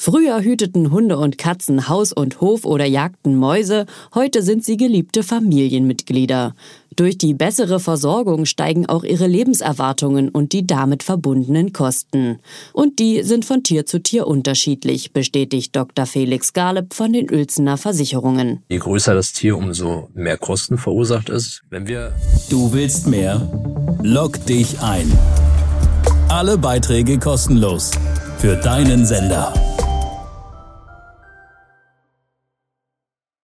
Früher hüteten Hunde und Katzen Haus und Hof oder jagten Mäuse, heute sind sie geliebte Familienmitglieder. Durch die bessere Versorgung steigen auch ihre Lebenserwartungen und die damit verbundenen Kosten. Und die sind von Tier zu Tier unterschiedlich, bestätigt Dr. Felix Galeb von den Uelzener Versicherungen. Je größer das Tier, umso mehr Kosten verursacht es. Du willst mehr? Log dich ein. Alle Beiträge kostenlos für deinen Sender.